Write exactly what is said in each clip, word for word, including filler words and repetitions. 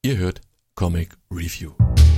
Ihr hört Comic Review.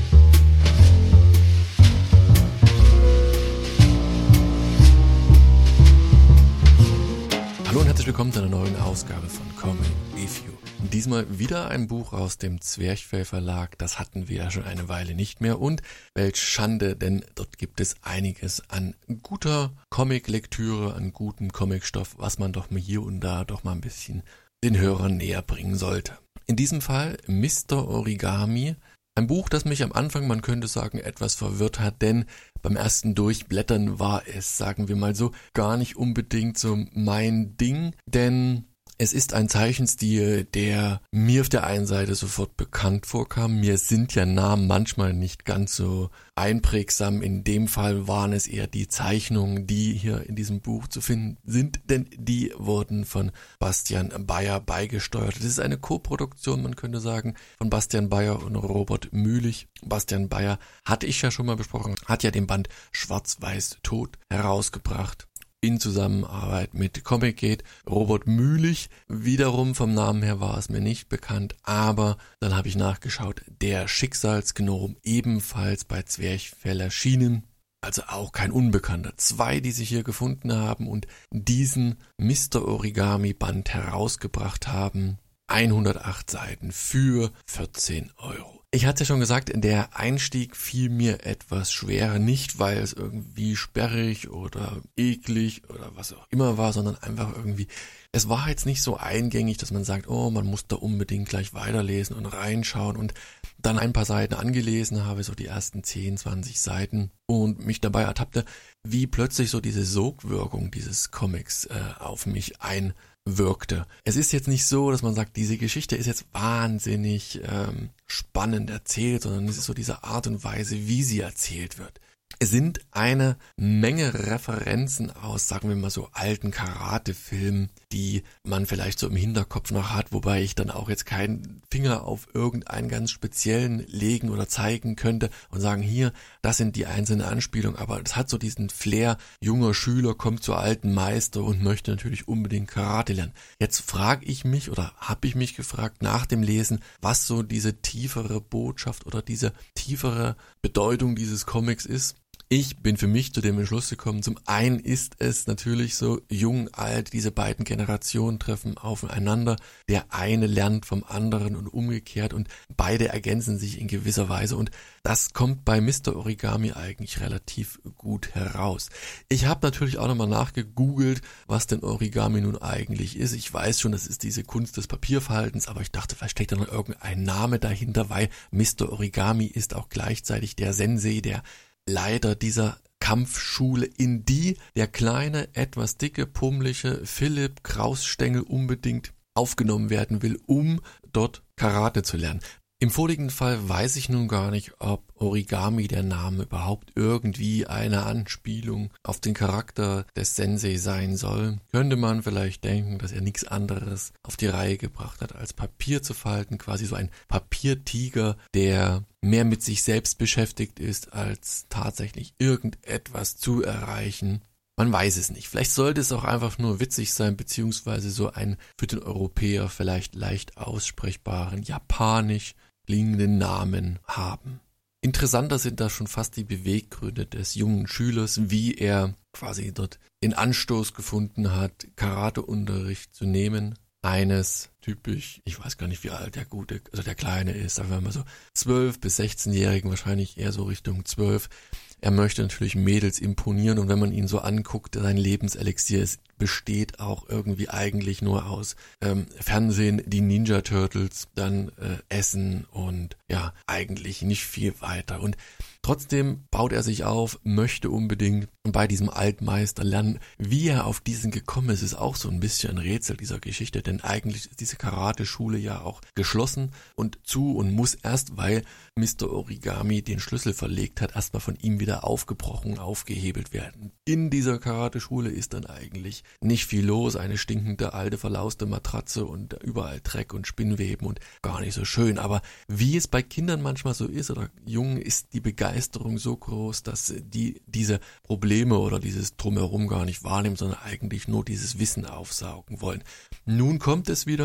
Hallo und herzlich willkommen zu einer neuen Ausgabe von Comic Review. Diesmal wieder ein Buch aus dem Zwerchfell Verlag, das hatten wir ja schon eine Weile nicht mehr und welch Schande, denn dort gibt es einiges an guter Comic-Lektüre, an gutem Comicstoff, was man doch mal hier und da doch mal ein bisschen den Hörern näher bringen sollte. In diesem Fall Mister Origami, ein Buch, das mich am Anfang, man könnte sagen, etwas verwirrt hat, denn beim ersten Durchblättern war es, sagen wir mal so, gar nicht unbedingt so mein Ding, denn es ist ein Zeichenstil, der mir auf der einen Seite sofort bekannt vorkam. Mir sind ja Namen manchmal nicht ganz so einprägsam. In dem Fall waren es eher die Zeichnungen, die hier in diesem Buch zu finden sind, denn die wurden von Bastian Beyer beigesteuert. Das ist eine Koproduktion, man könnte sagen, von Bastian Beyer und Robert Mühlich. Bastian Beyer hatte ich ja schon mal besprochen, hat ja den Band Schwarz-Weiß Tot herausgebracht. In Zusammenarbeit mit Comic-Gate. Robert Mühlich, wiederum vom Namen her war es mir nicht bekannt, aber dann habe ich nachgeschaut, der Schicksalsgnom ebenfalls bei Zwerchfell erschienen, also auch kein Unbekannter. Zwei, die sich hier gefunden haben und diesen Mister Origami Band herausgebracht haben, hundertacht Seiten für vierzehn Euro. Ich hatte schon gesagt, der Einstieg fiel mir etwas schwerer, nicht weil es irgendwie sperrig oder eklig oder was auch immer war, sondern einfach irgendwie, es war jetzt nicht so eingängig, dass man sagt, oh, man muss da unbedingt gleich weiterlesen und reinschauen und dann ein paar Seiten angelesen habe, so die ersten zehn, zwanzig Seiten und mich dabei ertappte, wie plötzlich so diese Sogwirkung dieses Comics äh, auf mich ein wirkte. Es ist jetzt nicht so, dass man sagt, diese Geschichte ist jetzt wahnsinnig ähm, spannend erzählt, sondern es ist so diese Art und Weise, wie sie erzählt wird. Es sind eine Menge Referenzen aus, sagen wir mal so, alten Karate-Filmen, die man vielleicht so im Hinterkopf noch hat, wobei ich dann auch jetzt keinen Finger auf irgendeinen ganz speziellen legen oder zeigen könnte und sagen, hier, das sind die einzelnen Anspielungen, aber es hat so diesen Flair, junger Schüler kommt zur alten Meister und möchte natürlich unbedingt Karate lernen. Jetzt frage ich mich oder habe ich mich gefragt nach dem Lesen, was so diese tiefere Botschaft oder diese tiefere Bedeutung dieses Comics ist. Ich bin für mich zu dem Entschluss gekommen, zum einen ist es natürlich so, jung, alt, diese beiden Generationen treffen aufeinander, der eine lernt vom anderen und umgekehrt und beide ergänzen sich in gewisser Weise und das kommt bei Mister Origami eigentlich relativ gut heraus. Ich habe natürlich auch nochmal nachgegoogelt, was denn Origami nun eigentlich ist. Ich weiß schon, das ist diese Kunst des Papierfaltens, aber ich dachte, vielleicht steckt da noch irgendein Name dahinter, weil Mister Origami ist auch gleichzeitig der Sensei, der Leiter dieser Kampfschule, in die der kleine, etwas dicke, pummelige Philipp Krausstengel unbedingt aufgenommen werden will, um dort Karate zu lernen. Im vorliegenden Fall weiß ich nun gar nicht, ob Origami, der Name, überhaupt irgendwie eine Anspielung auf den Charakter des Sensei sein soll. Könnte man vielleicht denken, dass er nichts anderes auf die Reihe gebracht hat, als Papier zu falten, quasi so ein Papiertiger, der mehr mit sich selbst beschäftigt ist, als tatsächlich irgendetwas zu erreichen. Man weiß es nicht. Vielleicht sollte es auch einfach nur witzig sein, beziehungsweise so einen für den Europäer vielleicht leicht aussprechbaren, japanisch klingenden Namen haben. Interessanter sind da schon fast die Beweggründe des jungen Schülers, wie er quasi dort den Anstoß gefunden hat, Karateunterricht zu nehmen. Eines typisch, ich weiß gar nicht, wie alt der Gute, also der Kleine ist, sagen wir mal so zwölf bis sechzehnjährigen, wahrscheinlich eher so Richtung zwölf. Er möchte natürlich Mädels imponieren und wenn man ihn so anguckt, sein Lebenselixier ist, besteht auch irgendwie eigentlich nur aus ähm, Fernsehen, die Ninja Turtles, dann äh, Essen und ja, eigentlich nicht viel weiter. Und trotzdem baut er sich auf, möchte unbedingt bei diesem Altmeister lernen. Wie er auf diesen gekommen ist, ist auch so ein bisschen ein Rätsel dieser Geschichte, denn eigentlich ist diese Karate-Schule ja auch geschlossen und zu und muss erst, weil Mister Origami den Schlüssel verlegt hat, erstmal von ihm wieder aufgebrochen, aufgehebelt werden. In dieser Karate-Schule ist dann eigentlich nicht viel los, eine stinkende, alte, verlauste Matratze und überall Dreck und Spinnweben und gar nicht so schön. Aber wie es bei Kindern manchmal so ist oder Jungen, ist die Begeisterung so groß, dass die diese Probleme oder dieses Drumherum gar nicht wahrnehmen, sondern eigentlich nur dieses Wissen aufsaugen wollen. Nun kommt es wieder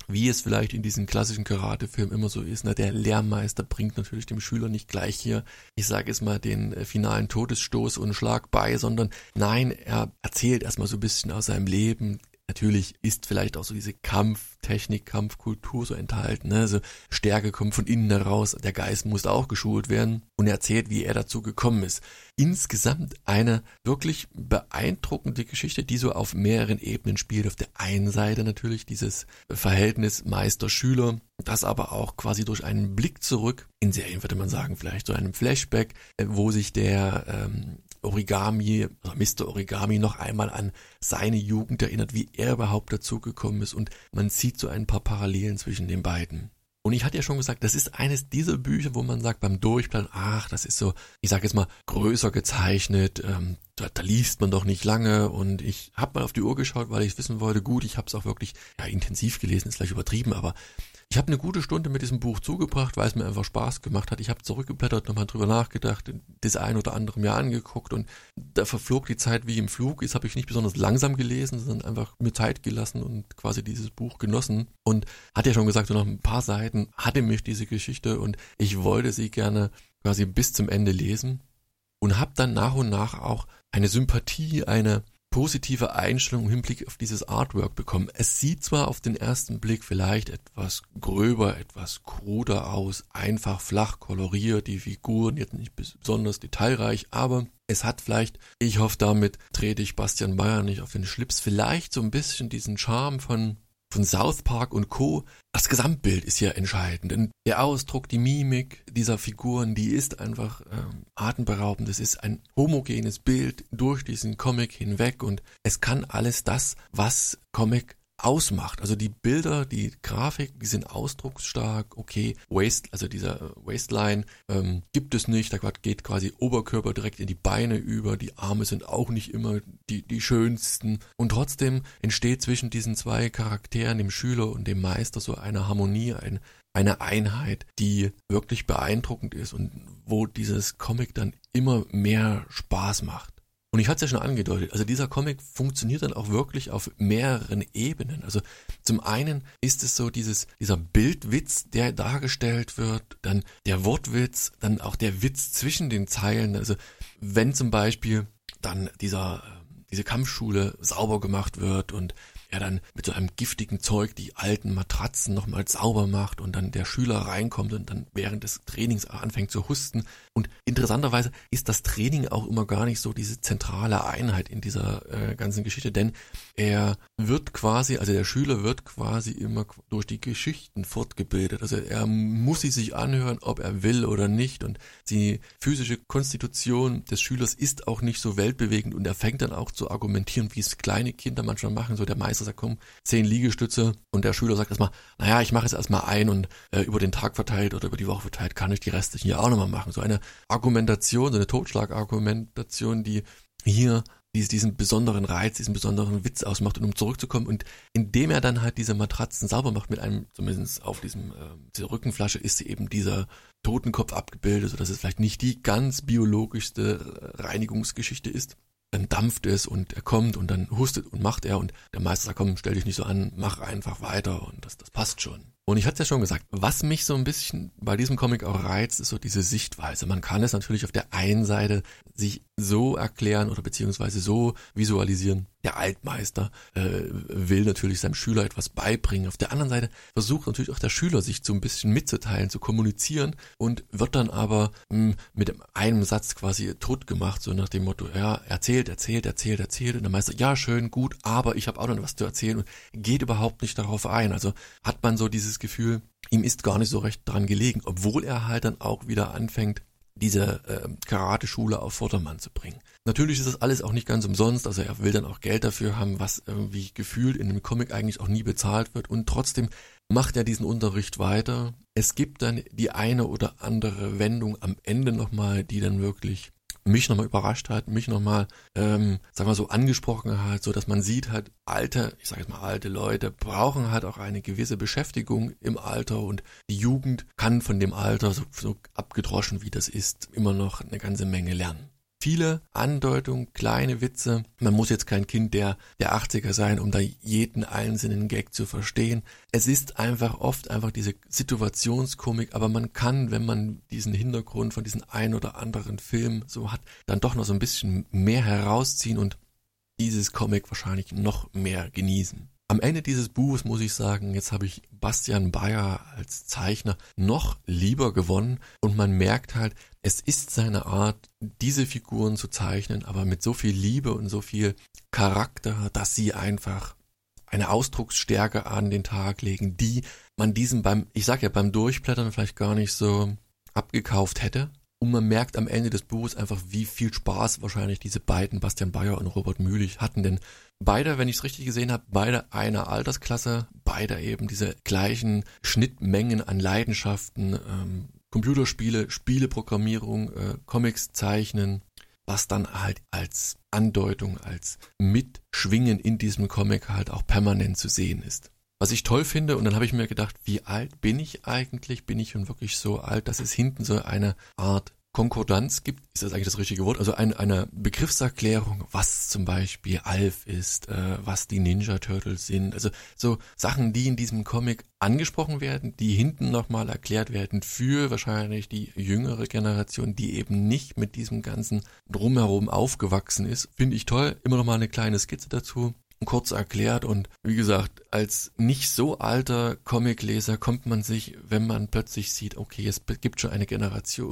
wie es vielleicht in diesen klassischen Karate-Filmen immer so ist, ne, der Lehrmeister bringt natürlich dem Schüler nicht gleich hier, ich sage jetzt mal, den äh, finalen Todesstoß und Schlag bei, sondern nein, er erzählt erstmal so ein bisschen aus seinem Leben. Natürlich ist vielleicht auch so diese Kampftechnik, Kampfkultur so enthalten, ne? Also Stärke kommt von innen heraus, der Geist muss auch geschult werden und er erzählt, wie er dazu gekommen ist. Insgesamt eine wirklich beeindruckende Geschichte, die so auf mehreren Ebenen spielt. Auf der einen Seite natürlich dieses Verhältnis Meister-Schüler, das aber auch quasi durch einen Blick zurück, in Serien würde man sagen, vielleicht so einem Flashback, wo sich der ähm, Origami, also Mister Origami noch einmal an seine Jugend erinnert, wie er überhaupt dazu gekommen ist und man sieht so ein paar Parallelen zwischen den beiden. Und ich hatte ja schon gesagt, das ist eines dieser Bücher, wo man sagt beim Durchblättern, ach, das ist so, ich sage jetzt mal, größer gezeichnet, ähm, da, da liest man doch nicht lange und ich habe mal auf die Uhr geschaut, weil ich wissen wollte, gut, ich habe es auch wirklich ja, intensiv gelesen, ist vielleicht übertrieben, aber ich habe eine gute Stunde mit diesem Buch zugebracht, weil es mir einfach Spaß gemacht hat. Ich habe zurückgeblättert, nochmal drüber nachgedacht, das ein oder andere mir angeguckt und da verflog die Zeit wie im Flug. Jetzt habe ich nicht besonders langsam gelesen, sondern einfach mir Zeit gelassen und quasi dieses Buch genossen. Und hat ja schon gesagt, so nach ein paar Seiten hatte mich diese Geschichte und ich wollte sie gerne quasi bis zum Ende lesen und habe dann nach und nach auch eine Sympathie, eine positive Einstellung im Hinblick auf dieses Artwork bekommen. Es sieht zwar auf den ersten Blick vielleicht etwas gröber, etwas kruder aus, einfach flach koloriert, die Figuren jetzt nicht besonders detailreich, aber es hat vielleicht, ich hoffe, damit trete ich Bastian Meyer nicht auf den Schlips, vielleicht so ein bisschen diesen Charme von von South Park und Co. Das Gesamtbild ist hier entscheidend, denn der Ausdruck, die Mimik dieser Figuren, die ist einfach ähm, atemberaubend. Es ist ein homogenes Bild durch diesen Comic hinweg und es kann alles das, was Comic ausmacht. Also die Bilder, die Grafik, die sind ausdrucksstark, okay, Waist, also dieser Waistline ähm, gibt es nicht, da geht quasi Oberkörper direkt in die Beine über, die Arme sind auch nicht immer die, die schönsten und trotzdem entsteht zwischen diesen zwei Charakteren, dem Schüler und dem Meister, so eine Harmonie, ein, eine Einheit, die wirklich beeindruckend ist und wo dieses Comic dann immer mehr Spaß macht. Und ich hatte es ja schon angedeutet, also dieser Comic funktioniert dann auch wirklich auf mehreren Ebenen. Also zum einen ist es so dieses dieser Bildwitz, der dargestellt wird, dann der Wortwitz, dann auch der Witz zwischen den Zeilen. Also wenn zum Beispiel dann dieser diese Kampfschule sauber gemacht wird und er dann mit so einem giftigen Zeug die alten Matratzen nochmal sauber macht und dann der Schüler reinkommt und dann während des Trainings anfängt zu husten. Und interessanterweise ist das Training auch immer gar nicht so diese zentrale Einheit in dieser äh, ganzen Geschichte, denn er wird quasi, also der Schüler wird quasi immer durch die Geschichten fortgebildet. Also er muss sie sich anhören, ob er will oder nicht und die physische Konstitution des Schülers ist auch nicht so weltbewegend und er fängt dann auch zu argumentieren, wie es kleine Kinder manchmal machen, so der Meister sagt, komm, zehn Liegestütze und der Schüler sagt erstmal, naja, ich mache jetzt erstmal ein und äh, über den Tag verteilt oder über die Woche verteilt kann ich die restlichen ja auch nochmal machen. So eine Argumentation, so eine Totschlagargumentation, die hier diesen besonderen Reiz, diesen besonderen Witz ausmacht und um zurückzukommen und indem er dann halt diese Matratzen sauber macht mit einem, zumindest auf diesem äh, dieser Rückenflasche ist eben dieser Totenkopf abgebildet, sodass es vielleicht nicht die ganz biologischste Reinigungsgeschichte ist. Dann dampft es und er kommt und dann hustet und macht er und der Meister sagt, komm, stell dich nicht so an, mach einfach weiter und das, das passt schon. Und ich hatte es ja schon gesagt, was mich so ein bisschen bei diesem Comic auch reizt, ist so diese Sichtweise. Man kann es natürlich auf der einen Seite sich so erklären oder beziehungsweise so visualisieren. Der Altmeister äh, will natürlich seinem Schüler etwas beibringen. Auf der anderen Seite versucht natürlich auch der Schüler, sich so ein bisschen mitzuteilen, zu kommunizieren und wird dann aber mh, mit einem Satz quasi tot gemacht, so nach dem Motto, ja, erzählt, erzählt, erzählt, erzählt. Und der Meister, ja, schön, gut, aber ich habe auch noch was zu erzählen und geht überhaupt nicht darauf ein. Also hat man so dieses Gefühl, ihm ist gar nicht so recht dran gelegen, obwohl er halt dann auch wieder anfängt, diese äh, Karate-Schule auf Vordermann zu bringen. Natürlich ist das alles auch nicht ganz umsonst, also er will dann auch Geld dafür haben, was irgendwie gefühlt in einem Comic eigentlich auch nie bezahlt wird und trotzdem macht er diesen Unterricht weiter. Es gibt dann die eine oder andere Wendung am Ende nochmal, die dann wirklich mich nochmal überrascht hat, mich nochmal, ähm, sagen wir so, angesprochen hat, so dass man sieht halt, alte, ich sage jetzt mal alte Leute brauchen halt auch eine gewisse Beschäftigung im Alter und die Jugend kann von dem Alter, so, so abgedroschen wie das ist, immer noch eine ganze Menge lernen. viele Andeutungen, kleine Witze. Man muss jetzt kein Kind der, der achtziger sein, um da jeden einzelnen Gag zu verstehen. Es ist einfach oft einfach diese Situationskomik, aber man kann, wenn man diesen Hintergrund von diesen ein oder anderen Film so hat, dann doch noch so ein bisschen mehr herausziehen und dieses Comic wahrscheinlich noch mehr genießen. Am Ende dieses Buches muss ich sagen, jetzt habe ich Bastian Beyer als Zeichner noch lieber gewonnen und man merkt halt, es ist seine Art, diese Figuren zu zeichnen, aber mit so viel Liebe und so viel Charakter, dass sie einfach eine Ausdrucksstärke an den Tag legen, die man diesem beim, ich sag ja, beim Durchblättern vielleicht gar nicht so abgekauft hätte. Und man merkt am Ende des Buches einfach, wie viel Spaß wahrscheinlich diese beiden, Bastian Beyer und Robert Mühlich, hatten. Denn beide, wenn ich es richtig gesehen habe, beide einer Altersklasse, beide eben diese gleichen Schnittmengen an Leidenschaften, ähm, Computerspiele, Spieleprogrammierung, äh, Comics zeichnen, was dann halt als Andeutung, als Mitschwingen in diesem Comic halt auch permanent zu sehen ist. Was ich toll finde, und dann habe ich mir gedacht, wie alt bin ich eigentlich? Bin ich schon wirklich so alt, dass es hinten so eine Art Konkordanz gibt? Ist das eigentlich das richtige Wort? Also ein, eine Begriffserklärung, was zum Beispiel Alf ist, äh, was die Ninja Turtles sind. Also so Sachen, die in diesem Comic angesprochen werden, die hinten nochmal erklärt werden für wahrscheinlich die jüngere Generation, die eben nicht mit diesem ganzen Drumherum aufgewachsen ist. Finde ich toll. Immer nochmal eine kleine Skizze dazu. Kurz erklärt und wie gesagt, als nicht so alter Comicleser kommt man sich, wenn man plötzlich sieht, okay, es gibt schon eine Generation,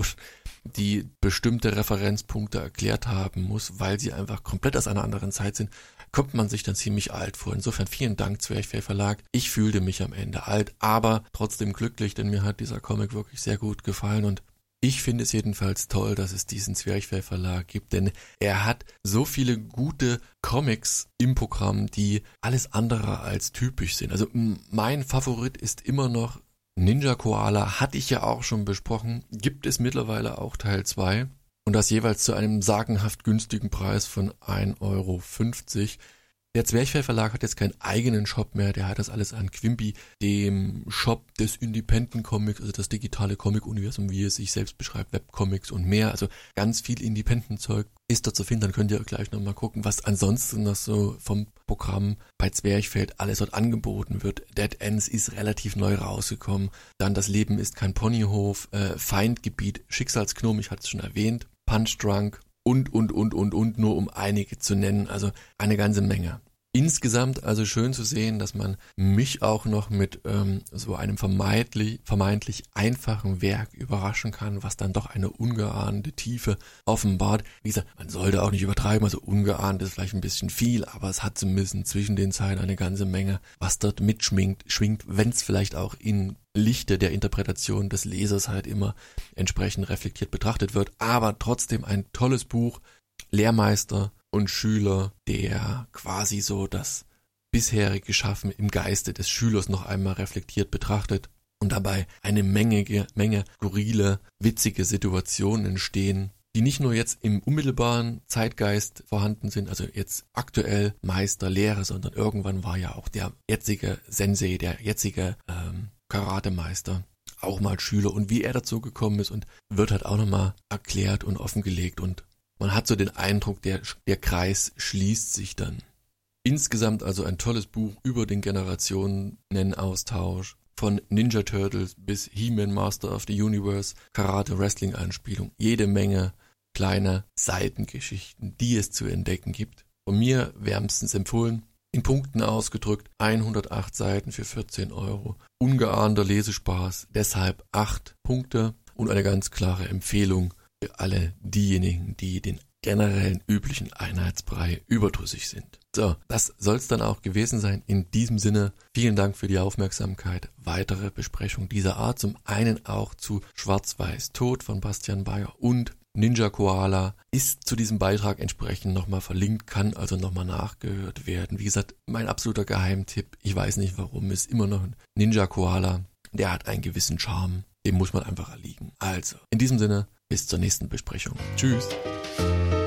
die bestimmte Referenzpunkte erklärt haben muss, weil sie einfach komplett aus einer anderen Zeit sind, kommt man sich dann ziemlich alt vor. Insofern vielen Dank, Zwerchfell Verlag. Ich fühlte mich am Ende alt, aber trotzdem glücklich, denn mir hat dieser Comic wirklich sehr gut gefallen und ich finde es jedenfalls toll, dass es diesen Zwerchfell Verlag gibt, denn er hat so viele gute Comics im Programm, die alles andere als typisch sind. Also mein Favorit ist immer noch Ninja Koala, hatte ich ja auch schon besprochen, gibt es mittlerweile auch Teil zwei und das jeweils zu einem sagenhaft günstigen Preis von ein Euro fünfzig. Der Zwerchfell Verlag hat jetzt keinen eigenen Shop mehr, der hat das alles an Quimby, dem Shop des Independent Comics, also das digitale Comic-Universum, wie es sich selbst beschreibt, Webcomics und mehr, also ganz viel Independent-Zeug ist da zu finden, dann könnt ihr gleich nochmal gucken, was ansonsten noch so vom Programm bei Zwerchfell alles dort angeboten wird. Dead Ends ist relativ neu rausgekommen, dann Das Leben ist kein Ponyhof, äh, Feindgebiet, Schicksalsknomen, ich hatte es schon erwähnt, Punch Drunk, und, und, und, und, und, nur um einige zu nennen, also eine ganze Menge. Insgesamt also schön zu sehen, dass man mich auch noch mit ähm, so einem vermeintlich, vermeintlich einfachen Werk überraschen kann, was dann doch eine ungeahnte Tiefe offenbart. Wie gesagt, man sollte auch nicht übertreiben, also ungeahnt ist vielleicht ein bisschen viel, aber es hat zumindest zwischen den Zeilen eine ganze Menge, was dort mitschwingt, schwingt, wenn es vielleicht auch in Lichte der Interpretation des Lesers halt immer entsprechend reflektiert betrachtet wird, aber trotzdem ein tolles Buch, Lehrmeister und Schüler, der quasi so das bisherige Schaffen im Geiste des Schülers noch einmal reflektiert betrachtet und dabei eine Menge, Menge skurrile, witzige Situationen entstehen, die nicht nur jetzt im unmittelbaren Zeitgeist vorhanden sind, also jetzt aktuell Meister, Lehrer, sondern irgendwann war ja auch der jetzige Sensei, der jetzige ähm, Karatemeister auch mal Schüler und wie er dazu gekommen ist und wird halt auch nochmal erklärt und offengelegt und man hat so den Eindruck, der, der Kreis schließt sich dann. Insgesamt also ein tolles Buch über den Generationenaustausch von Ninja Turtles bis He-Man Master of the Universe, Karate-Wrestling-Anspielung, jede Menge kleine Seitengeschichten, die es zu entdecken gibt. Von mir wärmstens empfohlen, in Punkten ausgedrückt, hundertacht Seiten für vierzehn Euro. Ungeahnter Lesespaß, deshalb acht Punkte und eine ganz klare Empfehlung für alle diejenigen, die den generellen üblichen Einheitsbrei überdrüssig sind. So, das soll es dann auch gewesen sein. In diesem Sinne, vielen Dank für die Aufmerksamkeit. Weitere Besprechungen dieser Art, zum einen auch zu Schwarz-Weiß Tod von Bastian Beyer und Ninja Koala ist zu diesem Beitrag entsprechend nochmal verlinkt, kann also nochmal nachgehört werden. Wie gesagt, mein absoluter Geheimtipp, ich weiß nicht warum, ist immer noch ein Ninja Koala. Der hat einen gewissen Charme, dem muss man einfach erliegen. Also, in diesem Sinne, bis zur nächsten Besprechung. Tschüss.